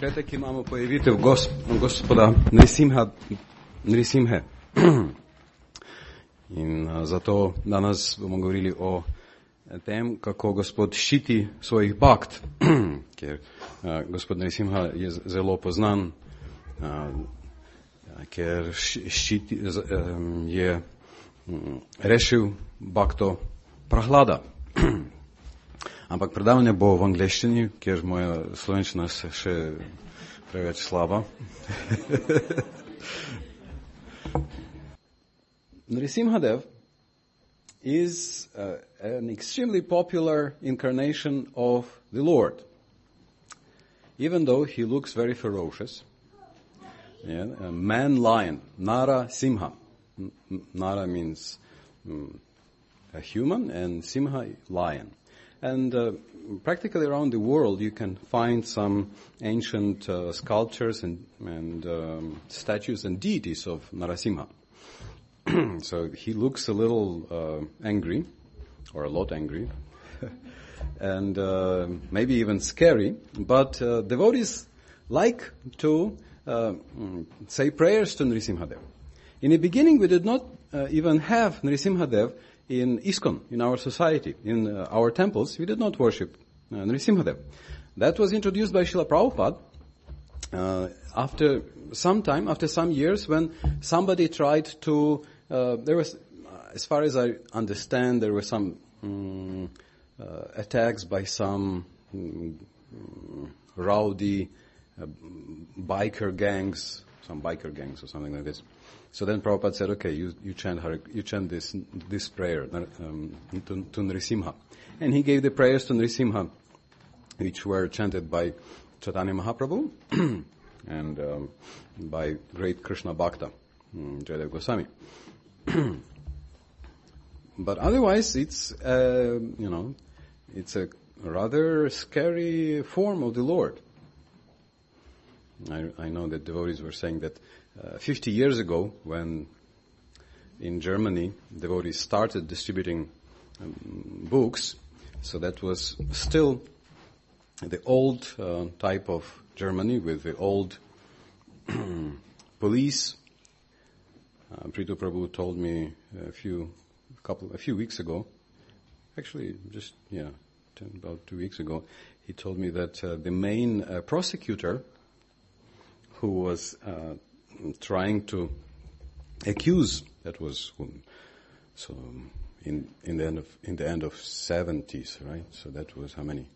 Петък имamo появител Господа Нрисимхе. In zato danas bomo govorili o tem, kako Gospod ščiti svojih bakt, ker Gospod Nrisimha je zelo poznan, ker je rešil bakto Prahlada. Ampak predavanje bo v angleščini, ker moja slovenščina se še preveč slaba. Nrisimhadev is an extremely popular incarnation of the Lord. Even though he looks very ferocious, a man-lion, Nara Simha. Nara means a human and Simha, lion. And practically around the world you can find some ancient sculptures and statues and deities of Narasimha. So he looks a little angry, or a lot angry, and maybe even scary, but devotees like to say prayers to Nrisimhadev. In the beginning we did not even have Nrisimhadev in ISKCON, in our society, in our temples. We did not worship Nrisimhadev. That was introduced by Srila Prabhupada after some years, when somebody tried to, there was, as far as I understand, there were some attacks by some rowdy biker gangs or something like this. So then Prabhupada said, okay, you chant this prayer to Nrisimha. And he gave the prayers to Nrisimha, which were chanted by Chaitanya Mahaprabhu and by great Krishna Bhakta, Jayadeva Goswami. But otherwise, it's a rather scary form of the Lord. I know that devotees were saying that 50 years ago, when in Germany devotees started distributing books, so that was still the old type of Germany with the old police. Prithu Prabhu told me a few weeks ago, actually about 2 weeks ago, he told me that the main prosecutor who was trying to accuse, that was so in the end of 70s, right? So that was how many?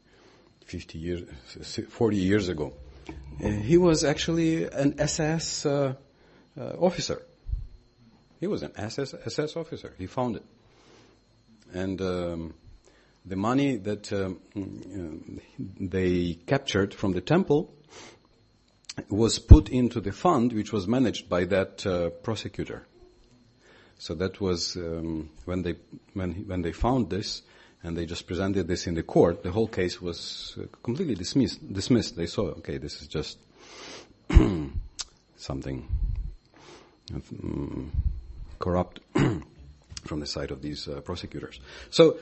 40 years ago. He was actually an SS officer. He was an SS officer. He found it. And the money that they captured from the temple was put into the fund which was managed by that prosecutor. So that was when they found this, and they just presented this in the court, the whole case was completely dismissed. They saw, okay, this is just something corrupt from the side of these prosecutors. So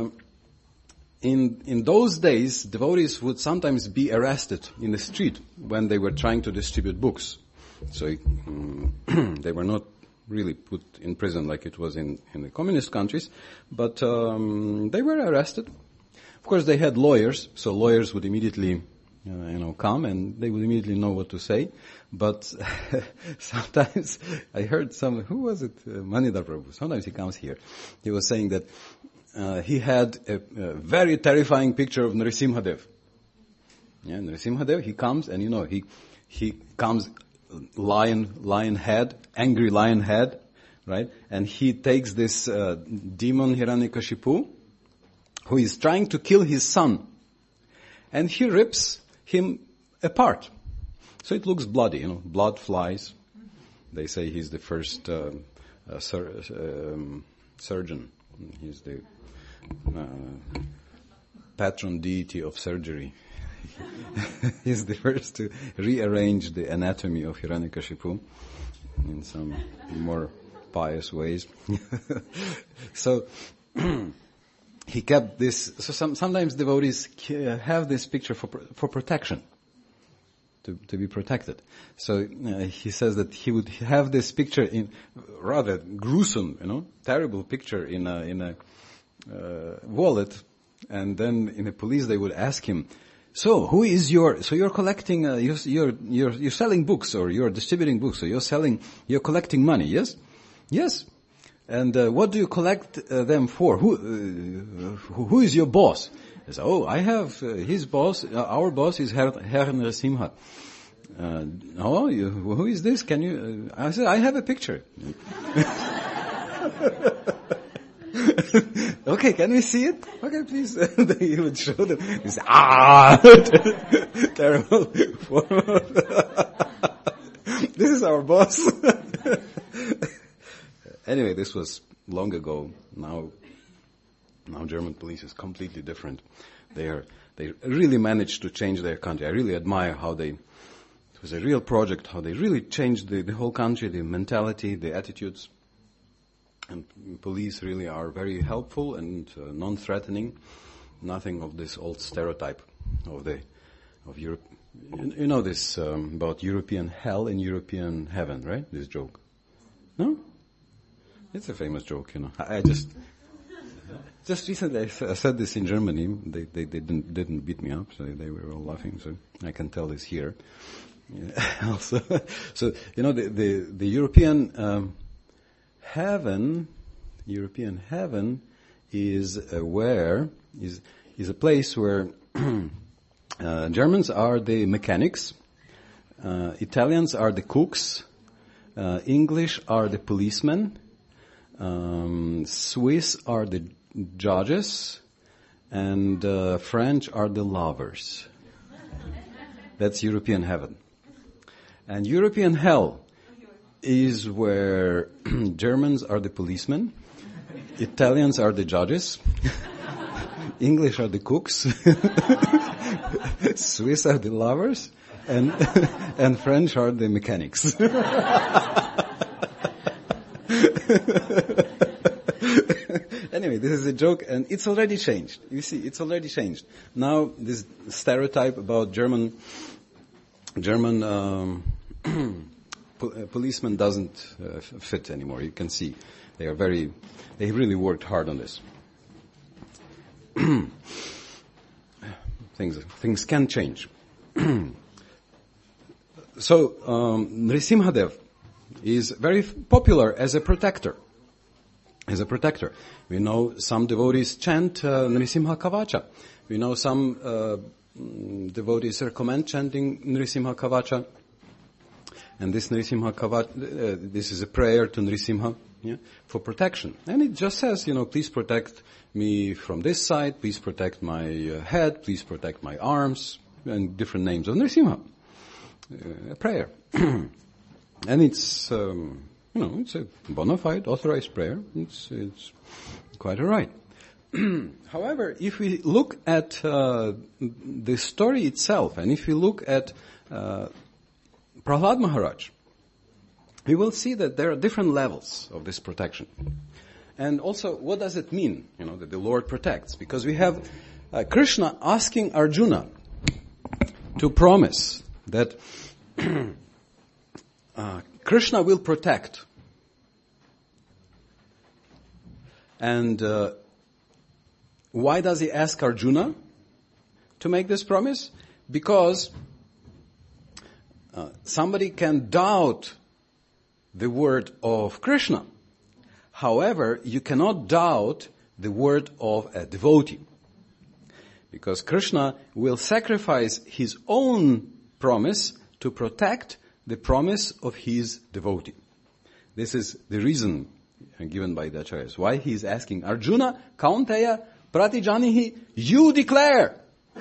in those days, devotees would sometimes be arrested in the street when they were trying to distribute books. So they were not really put in prison like it was in the communist countries, but they were arrested. Of course, they had lawyers, so lawyers would immediately come and they would immediately know what to say. But sometimes I heard who was it? Manidhar Prabhu. Sometimes he comes here. He was saying that he had a very terrifying picture of Nrisimhadev. Yeah, Nrisimhadev, he comes and he comes lion head, angry lion head, right? And he takes this demon Hiranyakashipu, who is trying to kill his son, and he rips him apart. So it looks bloody, blood flies. They say he's the first surgeon. He's the patron deity of surgery. He's the first to rearrange the anatomy of Hiranyakashipu in some more pious ways. So he kept this. So sometimes devotees have this picture for protection. to be protected. So he says that he would have this picture in rather gruesome, terrible picture in a wallet, and then in the police they would ask him, so you're collecting, you're selling books, or you're distributing books, or you're collecting money, yes? Yes. And what do you collect them for? Who is your boss? He says, I have his boss. Our boss is Herr Narasimha. Who is this? Can you? I said, I have a picture. Okay, can we see it? Okay, please. He would show them. He said, terrible. This is our boss. Anyway, this was long ago. Now German police is completely different. They really managed to change their country. I really admire how it was a real project, how they really changed the whole country, the mentality, the attitudes. And police really are very helpful and non-threatening. Nothing of this old stereotype of Europe. You know this about European hell and European heaven, right? This joke. No? It's a famous joke, I just recently I said this in Germany. They didn't beat me up, so they were all laughing. So I can tell this here. Also, so the European heaven is a place where Germans are the mechanics, Italians are the cooks, English are the policemen. Swiss are the judges, and French are the lovers. That's European heaven. And European hell is where Germans are the policemen, Italians are the judges, English are the cooks, Swiss are the lovers, and French are the mechanics. Anyway, this is a joke, and it's already changed. You see, it's already changed. Now, this stereotype about German policemen doesn't fit anymore. You can see they really worked hard on this. Things can change. So, Nrisimhadev is very popular as a protector. We know some devotees chant Nrisimha Kavacha. We know some devotees recommend chanting Nrisimha Kavacha. And this Nrisimha Kavacha, this is a prayer to Nrisimha for protection. And it just says, please protect me from this side, please protect my head, please protect my arms, and different names of Nrisimha. A prayer. And it's, it's a bona fide, authorized prayer. It's quite all right. However, if we look at the story itself, and if we look at Prahlad Maharaj, we will see that there are different levels of this protection. And also, what does it mean, that the Lord protects? Because we have Krishna asking Arjuna to promise that Krishna will protect. And why does he ask Arjuna to make this promise? Because somebody can doubt the word of Krishna. However, you cannot doubt the word of a devotee. Because Krishna will sacrifice his own promise to protect the promise of his devotee. This is the reason given by the Acharyas. Why he is asking Arjuna, Kaunteya Pratijanihi, you declare.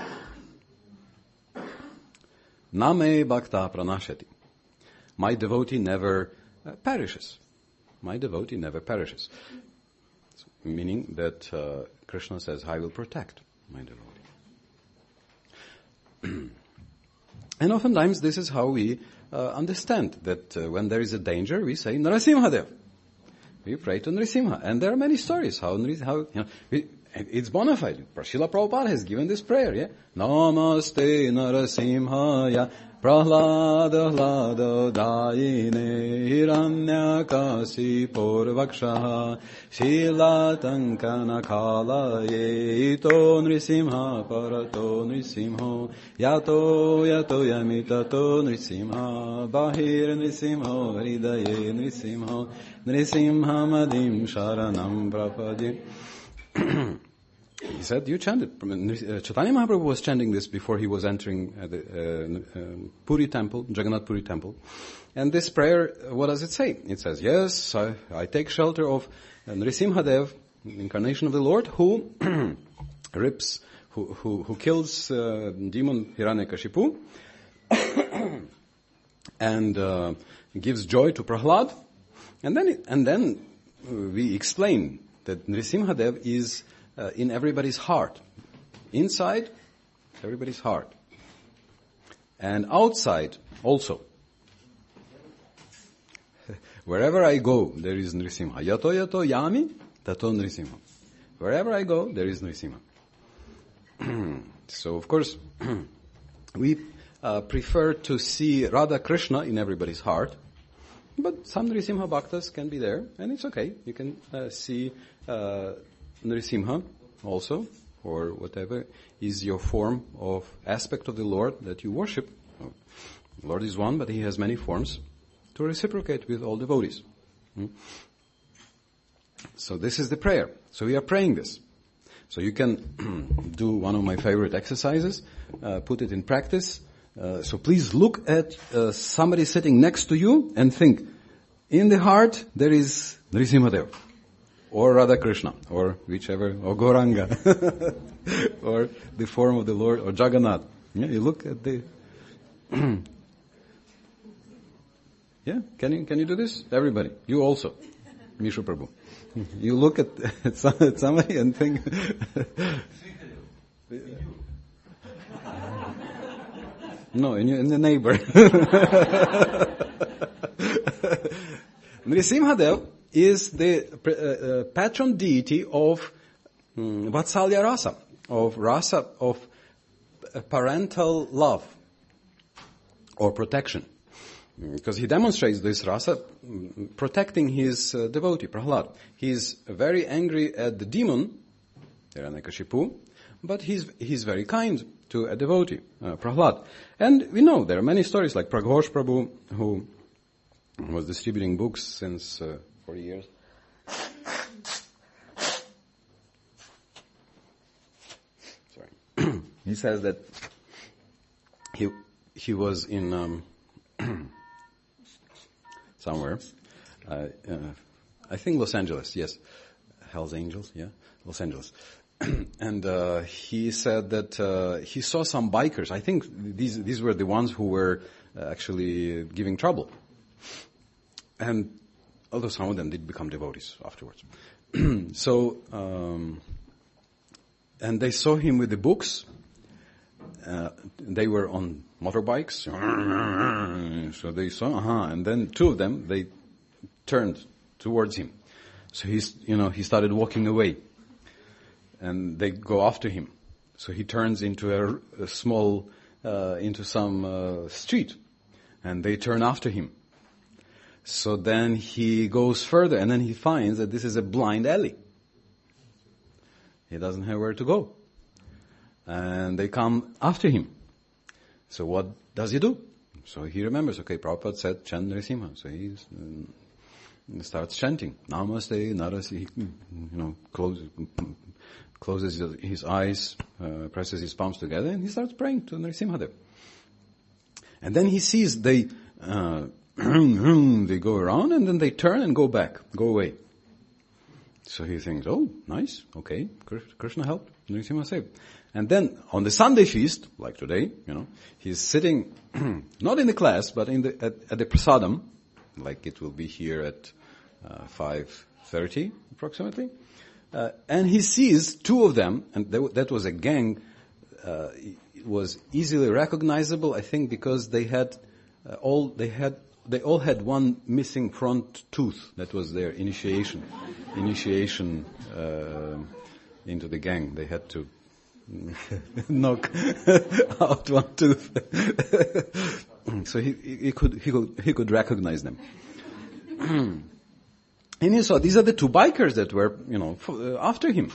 Name bhakta pranashati. My devotee never perishes. My devotee never perishes. Meaning that Krishna says, I will protect my devotee. And oftentimes this is how we understand that when there is a danger, we say Narasimhadev. We pray to Nrisimha. And there are many stories how it's bona fide. Srila Prabhupada has given this prayer, yeah? Namaste Narasimhaya Prahlada hlada dayine hiranyakasi purvakshaha shilatankana kalaye ito nrisimha parato nrisimho yato yamitato nrisimha bahir nrisimho hridaye nrisimho nrisimha madim sharanam prapadim. He said, you chanted. Chaitanya Mahaprabhu was chanting this before he was entering the Puri temple, Jagannath Puri temple. And this prayer, what does it say? It says, yes, I take shelter of Nrisimhadev, incarnation of the Lord, who rips, who kills demon Hiranyakashipu and gives joy to Prahlad. And then we explain that Nrisimhadev is in everybody's heart. Inside, everybody's heart. And outside, also. Wherever I go, there is Nrisimha. Yato yato yami, tato Nrisimha. Wherever I go, there is Nrisimha. So, of course, we prefer to see Radha Krishna in everybody's heart. But some Nrisimha Bhaktas can be there, and it's okay. You can see Nrisimha also, or whatever is your form of aspect of the Lord that you worship. The Lord is one, but He has many forms to reciprocate with all devotees. So this is the prayer. So we are praying this. So you can do one of my favorite exercises, put it in practice. So please look at somebody sitting next to you and think, in the heart there is Nrisimhadev, or Radha Krishna, or whichever, or Gauranga, or the form of the Lord, or Jagannath. Yeah, you look at the... Yeah, can you do this? Everybody. You also. Mishu Prabhu. You look at somebody and think... No, in the neighbor. Nrisimhadev is the patron deity of Vatsalya Rasa, of parental love or protection. Because he demonstrates this rasa protecting his devotee, Prahlad. He's very angry at the demon, Hiranyakashipu, but he's very kind to a devotee, Prahlad. And we know there are many stories like Praghosh Prabhu, who was distributing books since 40 years. Sorry. He says that he was in somewhere, I think Los Angeles, yes. Hell's Angels, yeah, Los Angeles. And he said that he saw some bikers. I think these were the ones who were actually giving trouble. And although some of them did become devotees afterwards. So, and they saw him with the books. They were on motorbikes. So they saw, and then two of them, they turned towards him. So he started walking away. And they go after him. So he turns into a small, into some street. And they turn after him. So then he goes further, and then he finds that this is a blind alley. He doesn't have where to go. And they come after him. So what does he do? So he remembers, okay, Prabhupada said, chant Nrisimha. So he starts chanting. Namaste, Narasi, closes his eyes, presses his palms together, and he starts praying to Nrisimhadev. And then he sees they go around, and then they turn and go away. So he thinks, oh, nice, okay, Krishna helped, Nrisimha saved. And then on the Sunday feast, like today, he's sitting, not in the class, but at the prasadam, like it will be here at 5:30 approximately. And he sees two of them, and that was a gang. It was easily recognizable, I think, because they all had one missing front tooth. That was their initiation into the gang. They had to knock out one tooth. So he could recognize them. And he saw these are the two bikers that were, after him.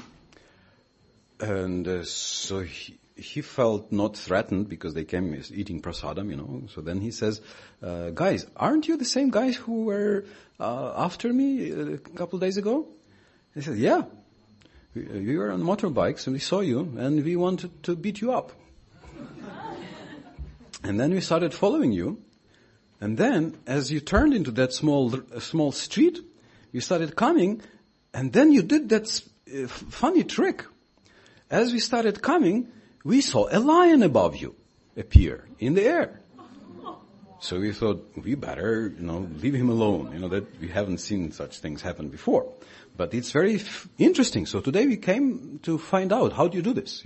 And so he felt not threatened because they came eating prasadam, So then he says, guys, aren't you the same guys who were after me a couple of days ago? He said, yeah. We were on motorbikes and we saw you and we wanted to beat you up. And then we started following you. And then as you turned into that small street, you started coming and then you did that funny trick. As we started coming, we saw a lion above you appear in the air. So we thought, we better, leave him alone, that we haven't seen such things happen before. But it's very interesting. So today we came to find out, how do you do this,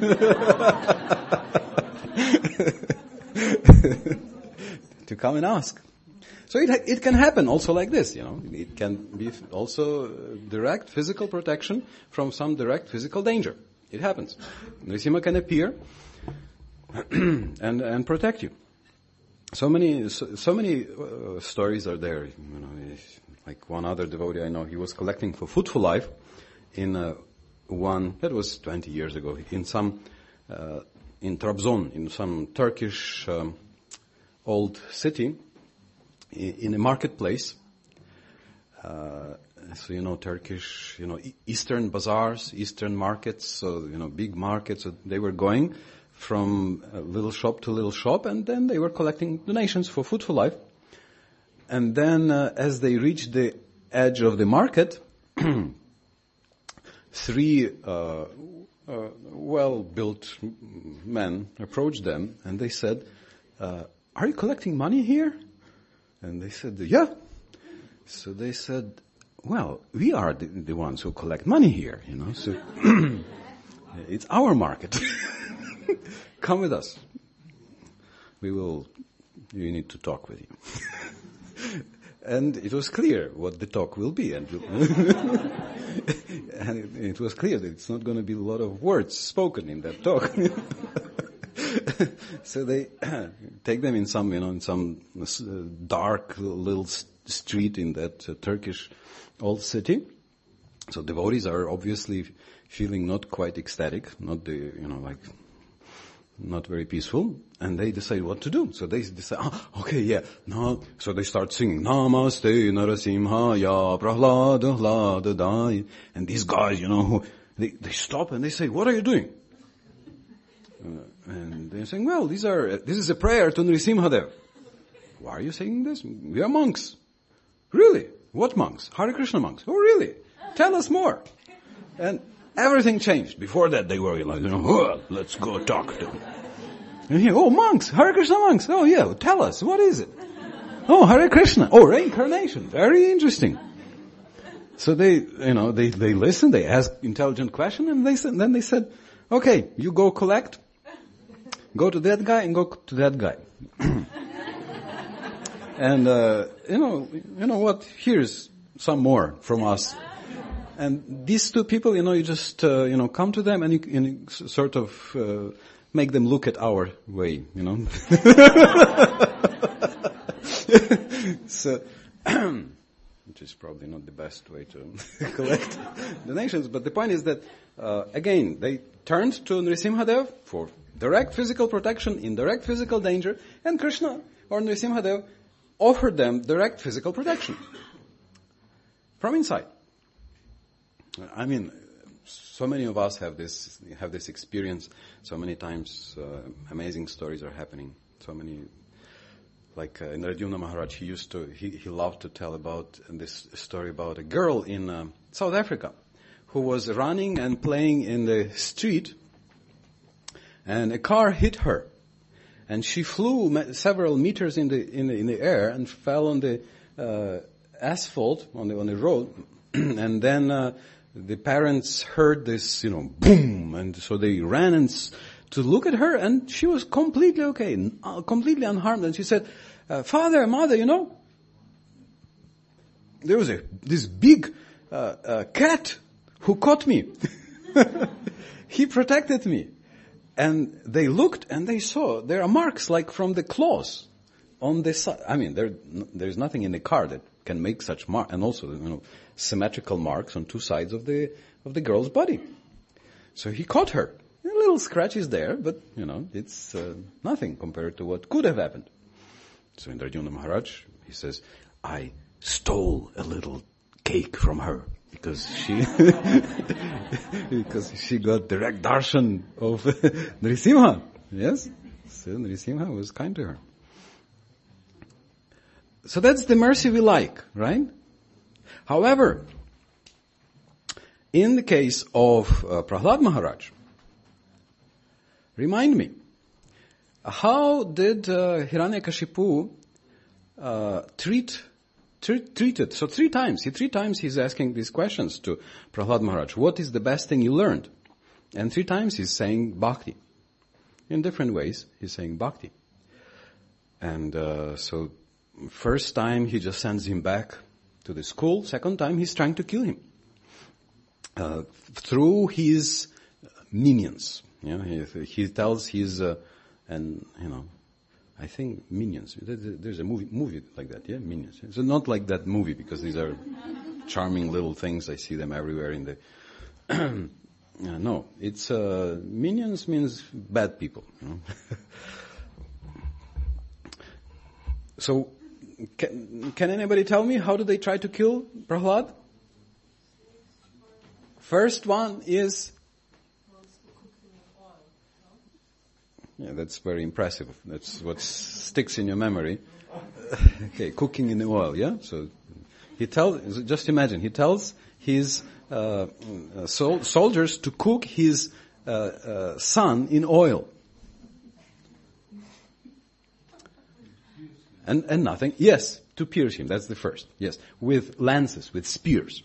to come and ask. So it can happen also like this, It can be also direct physical protection from some direct physical danger. It happens. Nrsimha can appear and protect you. So many stories are there. Like one other devotee I know, he was collecting for Food for Life in that was 20 years ago, in Trabzon, in some Turkish old city, in a marketplace. So Turkish, Eastern bazaars, Eastern markets, so, big markets. So they were going from little shop to little shop, and then they were collecting donations for Food for Life. And then as they reached the edge of the market, three well-built men approached them, and they said, are you collecting money here? And they said, yeah. So they said, well, we are the ones who collect money here, so it's our market. Come with us. You need to talk with you. And it was clear what the talk will be. And it was clear that it's not going to be a lot of words spoken in that talk. So they take them in some dark little street in that Turkish old city. So devotees are obviously feeling not quite ecstatic, not very peaceful, and they decide what to do. So they decide, okay, yeah, no. So they start singing, Namaste Narasimhaya Prahlada Hlada Dai. And these guys, they stop and they say, what are you doing? And they're saying, well, this is a prayer to Nrsimhadev. Why are you saying this? We are monks. Really? What monks? Hare Krishna monks. Oh, really? Tell us more. And everything changed. Before that, they were like, let's go talk to them. And here, monks, Hare Krishna monks. Oh, yeah, tell us, what is it? Oh, Hare Krishna. Oh, reincarnation. Very interesting. So they listened, they asked intelligent questions, and then they said, okay, you go collect. Go to that guy and go to that guy. And, you know what? Here's some more from us. And these two people, you just, come to them and you sort of, make them look at our way, So, which is probably not the best way to collect donations. But the point is that, again, they turned to Nrsimhadev for direct physical protection in direct physical danger, and Krishna or Nrsimhadev offered them direct physical protection from inside. I mean, so many of us have this experience. So many times, amazing stories are happening. So many, like Naradjuna Maharaj, he loved to tell about this story about a girl in South Africa who was running and playing in the street, and a car hit her, and she flew several meters in the air and fell on the asphalt on the road, and then the parents heard this, boom, and so they ran to look at her, and she was completely okay, completely unharmed. And she said, "Father, mother, there was this big cat who caught me. He protected me." And they looked and they saw there are marks like from the claws on this side. I mean, there's nothing in the car that can make such mark, and also, symmetrical marks on two sides of the girl's body. So he caught her. A little scratch is there, but, it's nothing compared to what could have happened. So Indradyumna Maharaj, he says, I stole a little cake from her because she got direct darshan of Nrisimha. Yes? So Nrisimha was kind to her. So that's the mercy we like, right? However, in the case of Prahlad Maharaj, remind me, how did Hiranyakashipu treated? So three times he's asking these questions to Prahlad Maharaj. What is the best thing you learned? And three times he's saying bhakti. In different ways, he's saying bhakti. And so first time he just sends him back to the school. Second time he's trying to kill him through his minions. He tells his I think Minions. There's a movie like that, yeah, Minions. So not like that movie, because these are charming little things. I see them everywhere in the. No, it's Minions means bad people. So, can anybody tell me how do they try to kill Prahlad? First one is. Yeah, that's very impressive. That's what sticks in your memory. Okay, cooking in the oil, yeah? So he tells, just imagine, he tells his soldiers to cook his son in oil. And nothing. Yes, to pierce him. That's the first. Yes, with lances, with spears.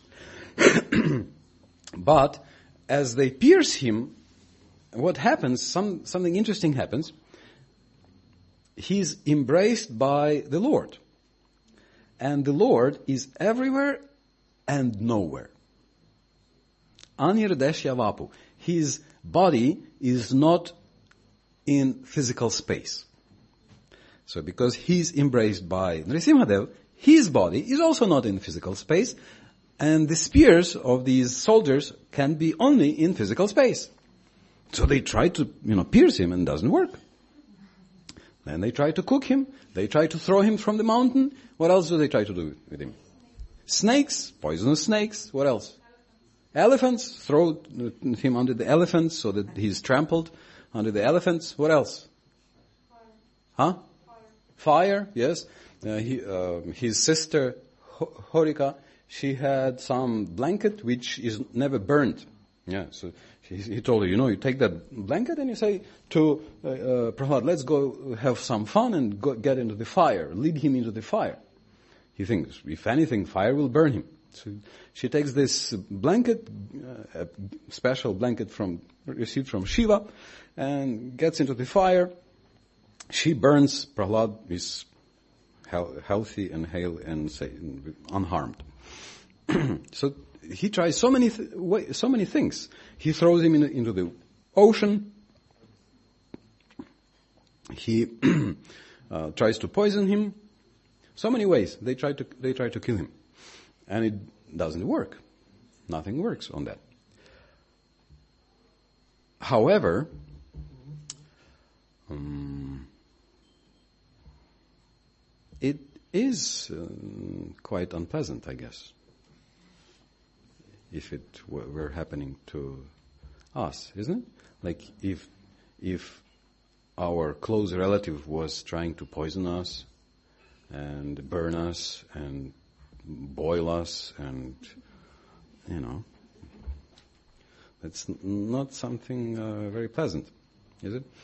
But as they pierce him, what happens, something interesting happens. He's embraced by the Lord. And the Lord is everywhere and nowhere. Anirdeshya vapu. His body is not in physical space. So because he's embraced by Nrisimhadev, his body is also not in physical space. And the spears of these soldiers can be only in physical space. So they try to, pierce him and it doesn't work. Then they try to cook him. They try to throw him from the mountain. What else do they try to do with him? Snakes, poisonous snakes. What else? Elephants. Throw him under the elephants so that he's trampled under the elephants. What else? Huh? Fire, yes. His sister Horika, she had some blanket which is never burnt. Yeah, so he told her, you take that blanket and you say to Prahlad, let's go have some fun and go get into the fire, lead him into the fire. He thinks, if anything, fire will burn him. So she takes this blanket, a special blanket received from Shiva, and gets into the fire. She burns. Prahlad is healthy and hale and unharmed. So he tries so many things. He throws him into the ocean. He tries to poison him. So many ways they try to kill him, and it doesn't work. Nothing works on that. However, it is quite unpleasant, I guess, if it were happening to us, isn't it? Like if our close relative was trying to poison us and burn us and boil us, and that's not something very pleasant, is it?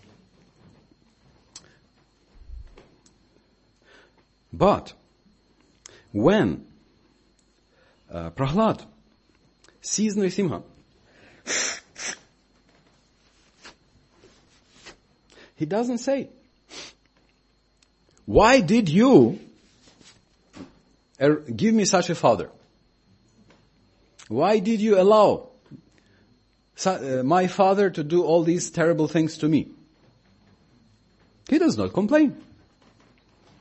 But when Prahlad sees Nrisimha, he doesn't say, why did you give me such a father? Why did you allow my father to do all these terrible things to me? He does not complain.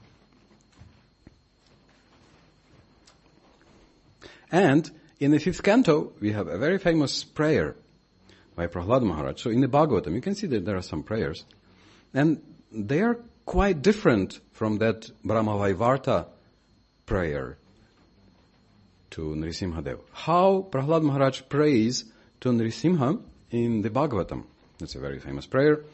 And in the 5th canto, we have a very famous prayer by Prahlad Maharaj. So in the Bhagavatam, you can see that there are some prayers. And they are quite different from that Brahmavaivarta prayer to Nrisimhadev. How Prahlad Maharaj prays to Nrisimha in the Bhagavatam. It's a very famous prayer.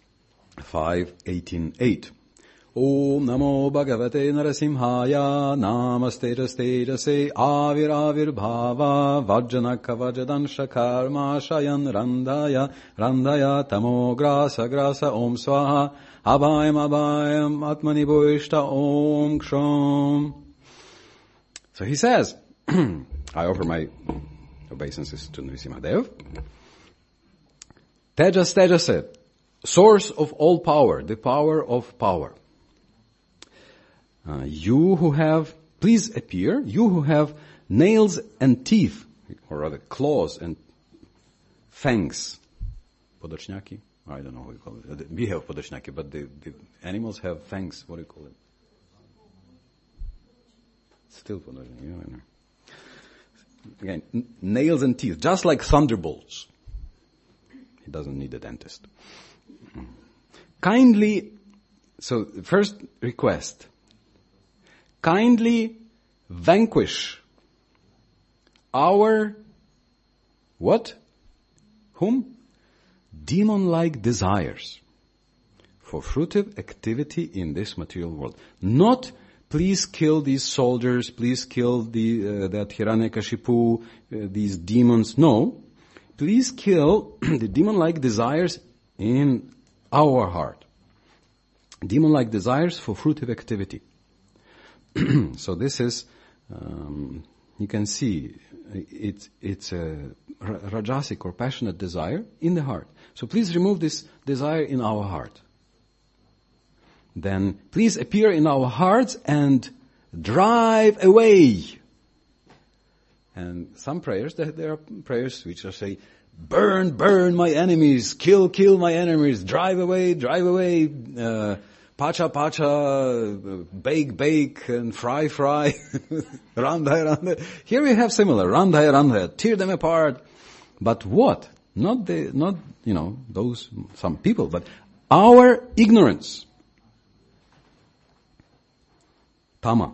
5.18.8. Om Namo Bhagavate Narasimhaya Namaste Rastejase Avir Avir Bhava Vajjanaka Vajadansha Karma Shayan Randaya Tamo Grasa Grasa Om Swaha Abhayam Atmani Bhuishta Om Kshom. So he says, I offer my obeisances to Nrisimhadev. Tejase, source of all power, the power of power. You who have, please appear, you who have nails and teeth, or rather claws and fangs. Podochnaki? I don't know what you call it. We have podochnaki, but the animals have fangs. What do you call it? Still podochnaki, I know. Again, nails and teeth, just like thunderbolts. He doesn't need a dentist. Kindly, so first request, kindly vanquish our, what? Whom? Demon-like desires for fruitive activity in this material world. Not, please kill these soldiers, please kill that Hiranyakashipu, these demons. No, please kill the demon-like desires in our heart. Demon-like desires for fruitive activity. So this is, you can see, it's a rajasic or passionate desire in the heart. So please remove this desire in our heart. Then please appear in our hearts and drive away. And some prayers, there are prayers which are say, burn, burn my enemies, kill, kill my enemies, drive away, pacha, pacha, bake, bake, and fry, fry, randhaya, randhaya. Here we have similar, randhaya, randhaya, tear them apart. But what? Not those, some people, but our ignorance. Tama.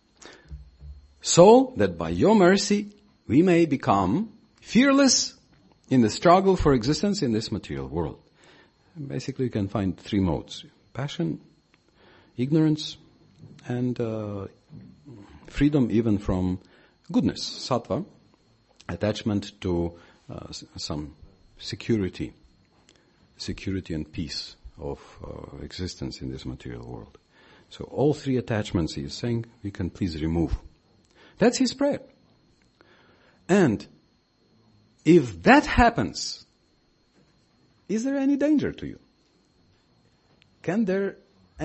So that by your mercy, we may become fearless in the struggle for existence in this material world. Basically, you can find 3 modes. Passion, ignorance, and freedom even from goodness, sattva, attachment to some security and peace of existence in this material world. So all 3 attachments, he is saying, we can please remove. That's his prayer. And if that happens, is there any danger to you? Can there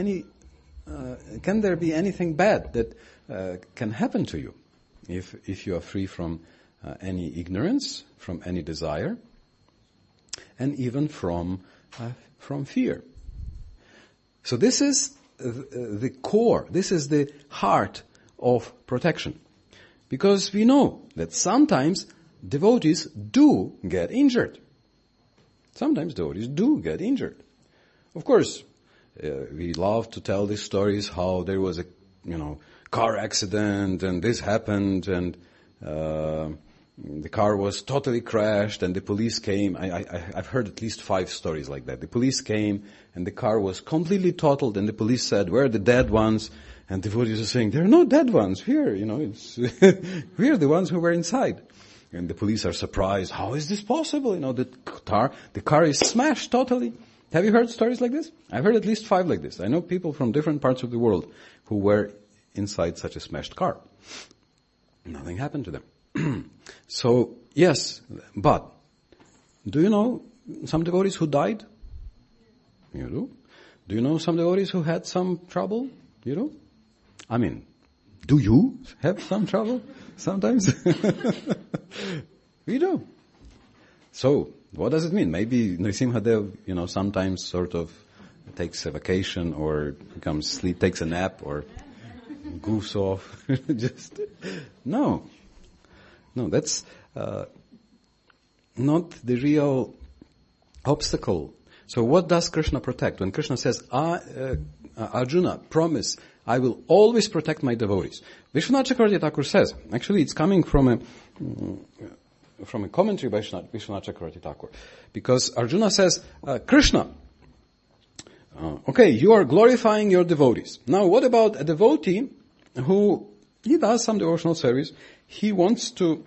be anything bad that can happen to you if you are free from any ignorance, from any desire, and even from fear? So this is the core, this is the heart of protection. Because we know that sometimes devotees do get injured. Sometimes devotees do get injured. Of course, we love to tell these stories how there was a, car accident and this happened and the car was totally crashed and the police came. I've heard at least 5 stories like that. The police came and the car was completely totaled and the police said, where are the dead ones? And the devotees are saying, there are no dead ones here, it's, we are the ones who were inside. And the police are surprised, how is this possible? The car is smashed totally. Have you heard stories like this? I've heard at least 5 like this. I know people from different parts of the world who were inside such a smashed car. Nothing happened to them. So, yes, but do you know some devotees who died? You do? Do you know some devotees who had some trouble? You do? I mean, do you have some trouble sometimes? We do. So, what does it mean? Maybe Nrisimhadev, sometimes sort of takes a vacation or takes a nap or goofs off. No. No, that's not the real obstacle. So what does Krishna protect? When Krishna says, Arjuna, promise, I will always protect my devotees. Vishwanath Chakravarti Thakur says, actually it's coming from a commentary by Vishwanath Chakravarti Thakur. Because Arjuna says, Krishna, okay, you are glorifying your devotees. Now what about a devotee who, he does some devotional service, he wants to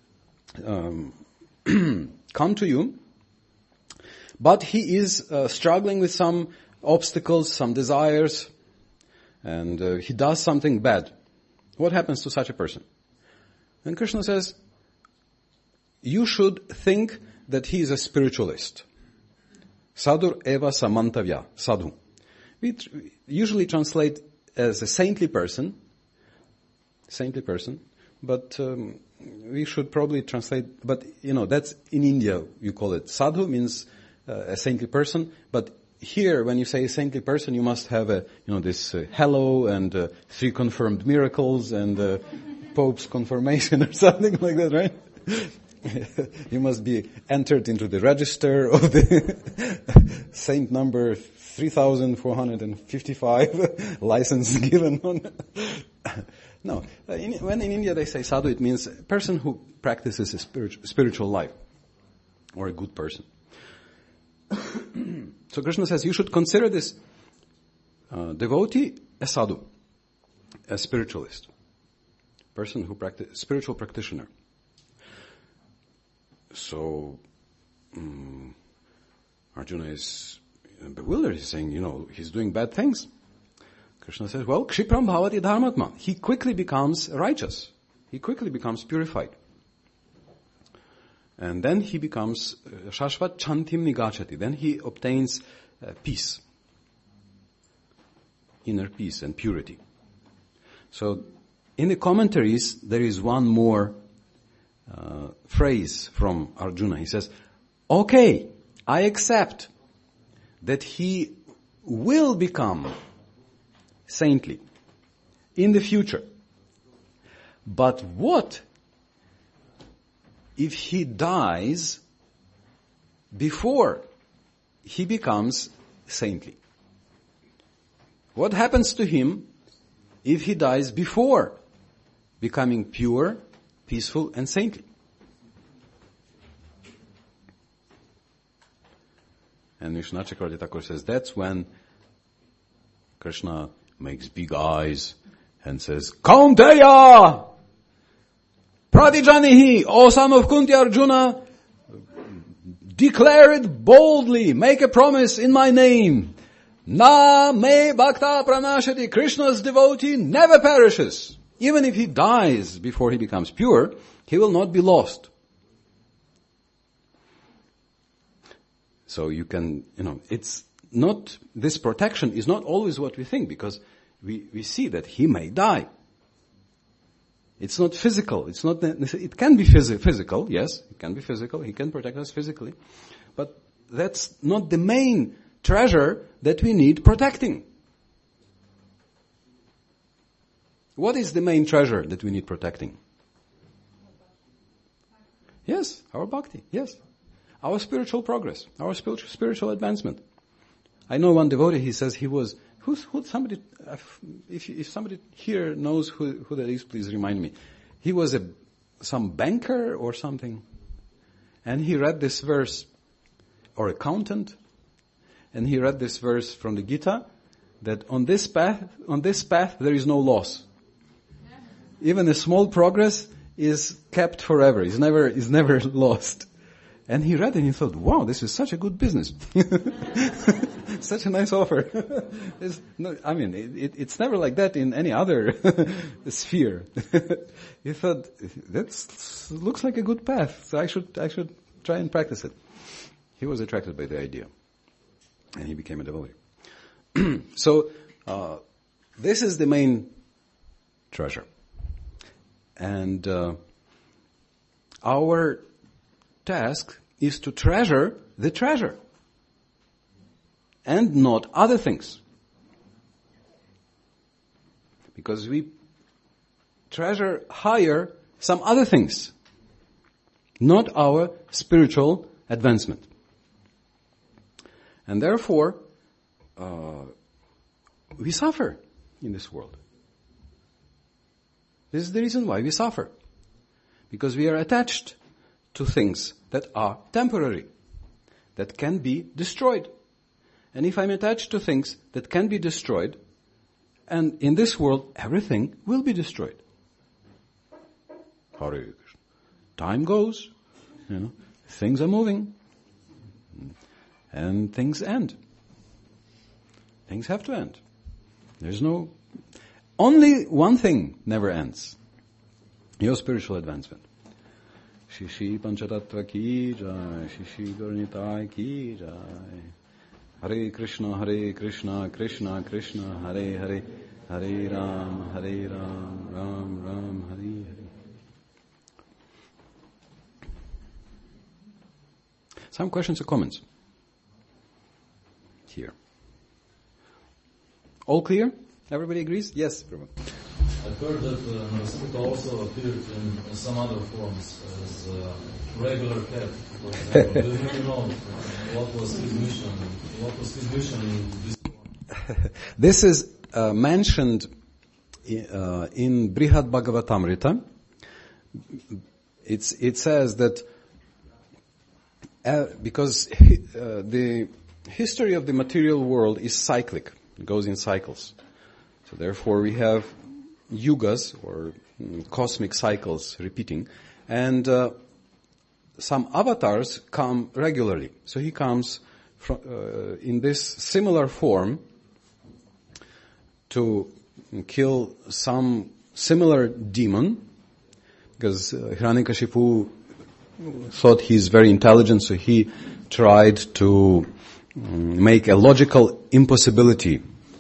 come to you, but he is struggling with some obstacles, some desires, and he does something bad. What happens to such a person? And Krishna says, you should think that he is a spiritualist. Sadhur eva samantavya, sadhu. We usually translate as a saintly person, but we should probably translate, but that's in India you call it. Sadhu means a saintly person, but here when you say a saintly person you must have this hello and 3 confirmed miracles and Pope's confirmation or something like that, right? You must be entered into the register of the saint number 3,455, license given on. No, when in India they say sadhu, it means a person who practices a spiritual life, or a good person. So Krishna says you should consider this devotee a sadhu, a spiritualist, person who spiritual practitioner. So Arjuna is bewildered. He's saying, he's doing bad things. Krishna says, well, kshipram bhavati dharmatma. He quickly becomes righteous. He quickly becomes purified. And then he becomes shashvat chantim nigachati. Then he obtains peace, inner peace and purity. So in the commentaries, there is one more phrase from Arjuna. He says, okay, I accept that he will become saintly in the future. But what if he dies before he becomes saintly? What happens to him if he dies before becoming pure, peaceful and saintly? And Vishwanath Chakravarti Thakur says that's when Krishna makes big eyes and says, Kaunteya! Pratijanihi, O son of Kunti Arjuna, declare it boldly, make a promise in my name. Na me bhakta pranashati, Krishna's devotee never perishes. Even if he dies before he becomes pure, he will not be lost. So you can, it's not, this protection is not always what we think, because we see that he may die. It's not physical. It can be physical, yes, it can be physical. He can protect us physically. But that's not the main treasure that we need protecting. What is the main treasure that we need protecting? Yes, our bhakti, yes. Our spiritual progress, our spiritual advancement. I know one devotee, he says he was, somebody, if somebody here knows who that is, please remind me. He was some banker or something, and he read this verse, or accountant, and he read this verse from the Gita, that on this path there is no loss. Even a small progress is kept forever, is never lost. And he read it and he thought, wow, this is such a good business. Such a nice offer. It's never like that in any other sphere. He thought, that looks like a good path, so I should try and practice it. He was attracted by the idea. And he became a devotee. So, this is the main treasure. And our task is to treasure the treasure and not other things. Because we treasure higher some other things not our spiritual advancement. And therefore, we suffer in this world. This is the reason why we suffer. Because we are attached to things that are temporary, that can be destroyed. And if I'm attached to things that can be destroyed, and in this world everything will be destroyed. Hare Krishna. Time goes, things are moving, and things end. Things have to end. Only one thing never ends. Your spiritual advancement. Shishi Panchatattva ki jai, Shishi Gauranitai ki jai. Hare Krishna, Krishna Krishna, Hare Hare, Hare Ram, Ram Ram, Hare Hare. Some questions or comments? Here. All clear? Everybody agrees? Yes, Prabhu. I've heard that Narasimha also appeared in some other forms as a regular cat, for example. Do you know what was his mission? What was his mission in this form? This is mentioned in Brihad Bhagavatamrita. It says that because the history of the material world is cyclic, it goes in cycles. So therefore we have yugas or cosmic cycles repeating, and some avatars come regularly. So he comes in this similar form to kill some similar demon, because Hiranyakashipu thought he's very intelligent, so he tried to make a logical impossibility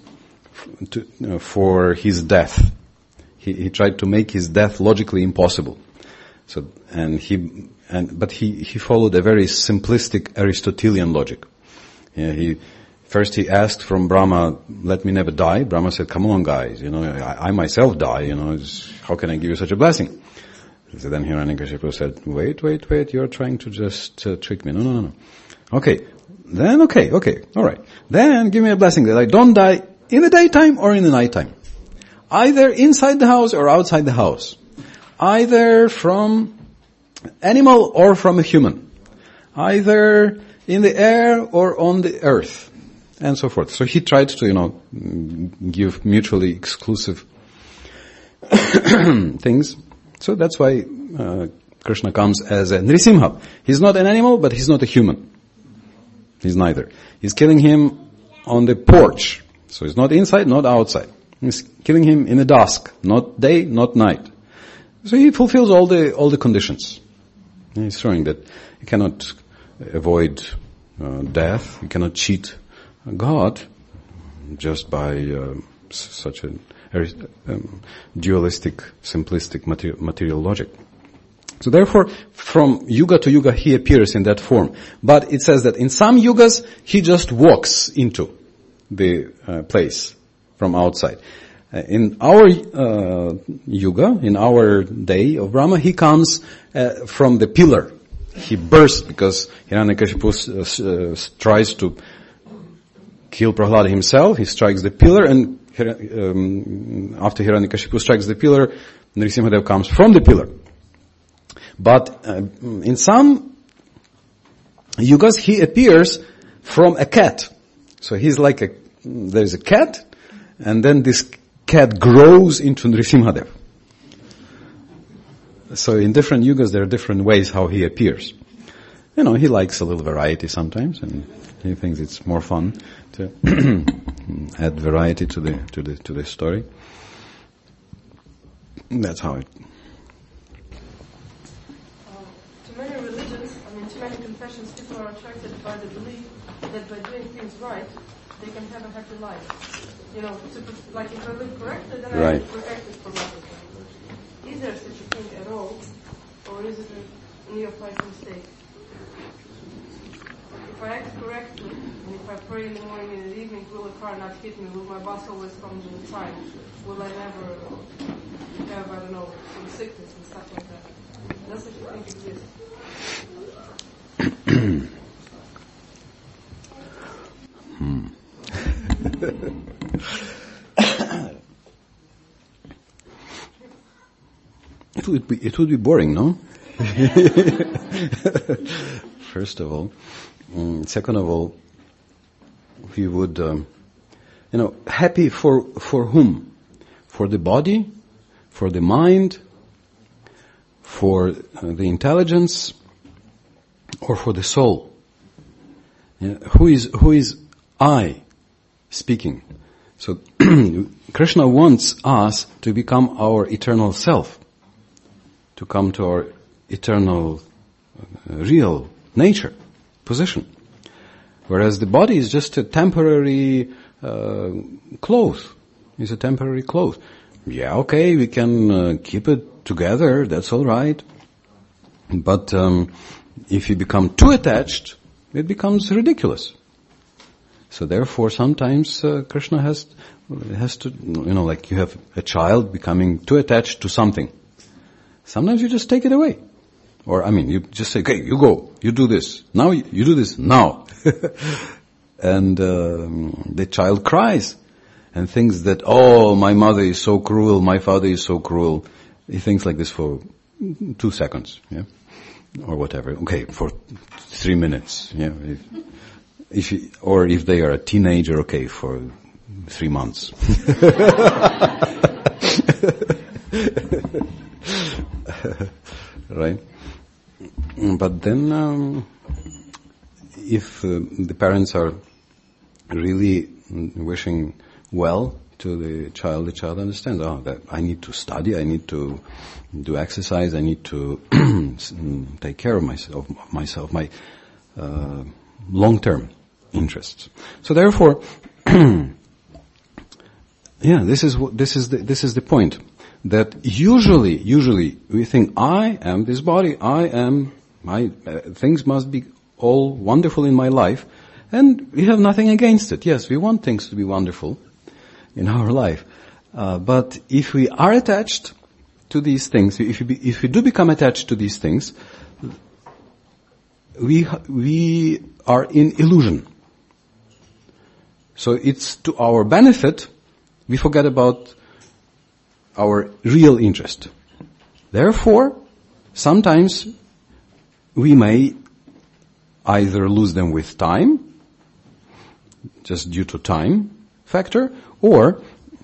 for his death. He tried to make his death logically impossible. So, but he followed a very simplistic Aristotelian logic. First he asked from Brahma, let me never die. Brahma said, come on guys, I myself die, how can I give you such a blessing? So then Hiranyakashipu said, wait, you're trying to just trick me. No. Okay, alright. Then give me a blessing that I don't die in the daytime or in the nighttime. Either inside the house or outside the house. Either from animal or from a human. Either in the air or on the earth. And so forth. So he tried to, give mutually exclusive things. So that's why Krishna comes as a Nrisimha. He's not an animal, but he's not a human. He's neither. He's killing him on the porch. So he's not inside, not outside. He's killing him in the dusk, not day, not night. So he fulfills all the conditions. He's showing that you cannot avoid death, you cannot cheat God just by such a dualistic, simplistic material logic. So therefore, from yuga to yuga, he appears in that form. But it says that in some yugas, he just walks into the place from outside. In our yuga, in our day of Brahma, he comes from the pillar. He bursts because Hiranyakashipu tries to kill Prahlada himself. He strikes the pillar, and after Hiranyakashipu strikes the pillar, Nrisimhadev comes from the pillar. But in some yugas, he appears from a cat. So he's like there's a cat, and then this cat grows into Nrisimhadev. So in different yugas, there are different ways how he appears. He likes a little variety sometimes, and he thinks it's more fun to add variety to the story. That's how it. To many religions, to many confessions, people are attracted by the belief that by doing things right, they can have a happy life. Like if I live correctly, then right. I am protected from everything. Is there such a thing at all, or is it a neophyte mistake? If I act correctly, and if I pray in the morning and in the evening, will a car not hit me? Will my boss always come on time? Will I never have, I don't know, some sickness and stuff like that. Does such a thing exist? It would be boring, no? First of all. Second of all, we would, happy for whom? For the body? For the mind? For the intelligence? Or for the soul? Yeah, who is I speaking? So Krishna wants us to become our eternal self, to come to our eternal, real nature, position. Whereas the body is just a temporary cloth. It's a temporary cloth. Yeah, okay, we can keep it together, that's all right. But if you become too attached, it becomes ridiculous. So therefore, sometimes Krishna has to, like you have a child becoming too attached to something. Sometimes you just take it away. Or, you just say, okay, you go, you do this. Now, you do this now. And the child cries and thinks that, oh, my mother is so cruel, my father is so cruel. He thinks like this for 2 seconds, yeah? Or whatever. Okay, for 3 minutes, yeah? If they are a teenager, okay, for 3 months. Right? But then, if the parents are really wishing well to the child understands, that I need to study, I need to do exercise, I need to take care of myself, my long-term interests. So therefore, this is the point. That usually we think, I am this body, things must be all wonderful in my life, and we have nothing against it. Yes, we want things to be wonderful in our life. But if we are attached to these things, if we do become attached to these things, we are in illusion. So it's to our benefit, we forget about our real interest. Therefore, sometimes we may either lose them with time, just due to time factor, or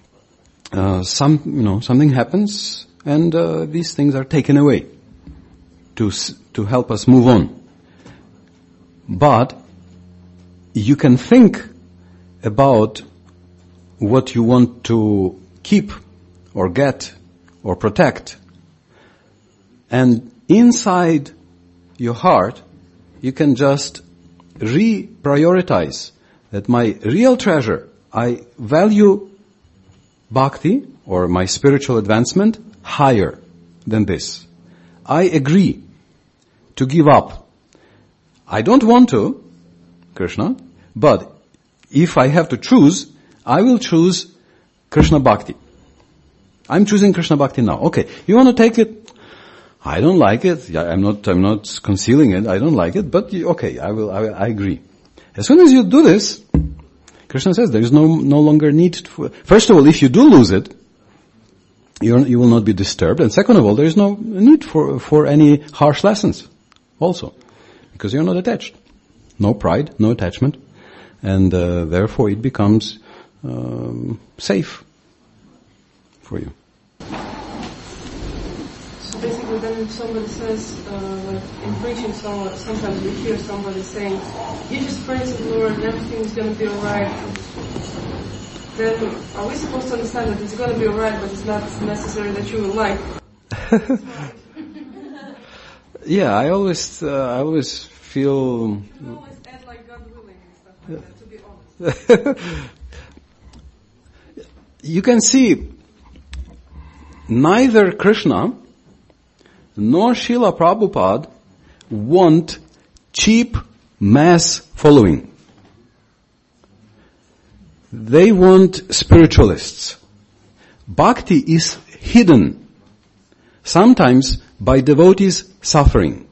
something happens and these things are taken away to help us move on. But you can think about what you want to keep or get or protect, and inside your heart you can just reprioritize that my real treasure, I value bhakti or my spiritual advancement higher than this. I agree to give up. I don't want to, Krishna, but if I have to choose, I will choose Krishna Bhakti. I'm choosing Krishna Bhakti now. Okay, you want to take it? I don't like it. I'm not concealing it. I don't like it, but okay, I agree. As soon as you do this, Krishna says there is no longer need for, first of all, if you do lose it, you will not be disturbed, and second of all, there is no need for any harsh lessons also, because you're not attached. No pride, no attachment, and therefore it becomes safe for you. So basically then somebody says, like in preaching sometimes we hear somebody saying, you just praise the Lord and everything's going to be alright. Then are we supposed to understand that it's going to be alright, but it's not necessary that you will like? Yeah, I always feel... You can always add like God willing and stuff like that, to be honest. You can see neither Krishna nor Srila Prabhupada want cheap mass following. They want spiritualists. Bhakti is hidden sometimes by devotees' suffering.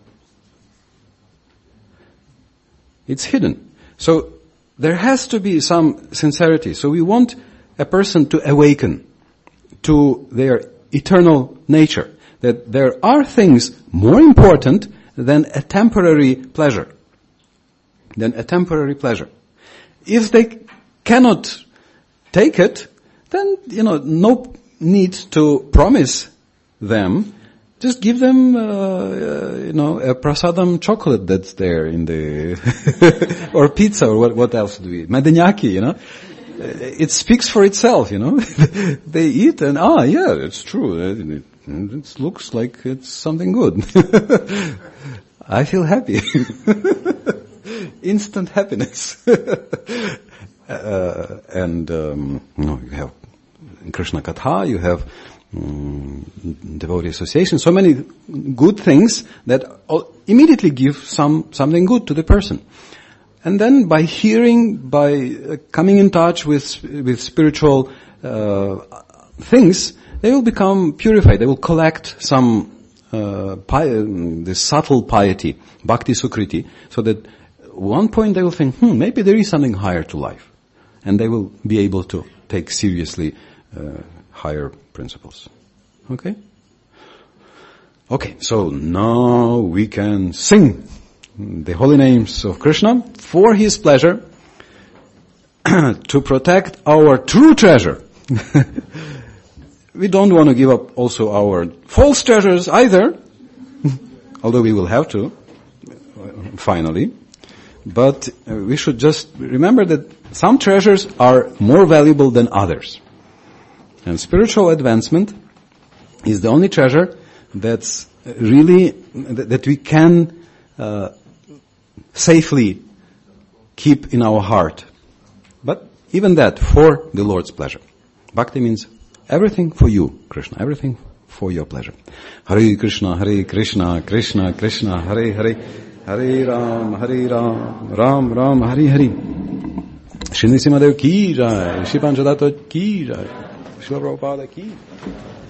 It's hidden. So there has to be some sincerity. So we want a person to awaken to their eternal nature, that there are things more important than a temporary pleasure. If they cannot take it, then, no need to promise them. Just give them, a prasadam chocolate that's there in the, or pizza, or what else do we eat? Medenyaki, It speaks for itself, They eat and, yeah, it's true. It looks like it's something good. I feel happy. Instant happiness. You have Krishna Katha, you have devotee association, so many good things that immediately give something good to the person. And then by hearing, by coming in touch with spiritual things, they will become purified. They will collect some this subtle piety, bhakti sukriti, so that at one point they will think, maybe there is something higher to life. And they will be able to take seriously higher principles. Okay? Okay, so now we can sing the holy names of Krishna for his pleasure, to protect our true treasure. We don't want to give up also our false treasures either, although we will have to, finally. But we should just remember that some treasures are more valuable than others. And spiritual advancement is the only treasure that's really, that we can safely keep in our heart. But even that, for the Lord's pleasure. Bhakti means everything for you, Krishna, everything for your pleasure. Hare Krishna, Krishna Krishna, Hare Hare, Hare Ram, Ram Ram, Hare Hare. Shri Nrsimhadev ki jai, Shri Panchadatta ki jai, Shri Prabhupada ki.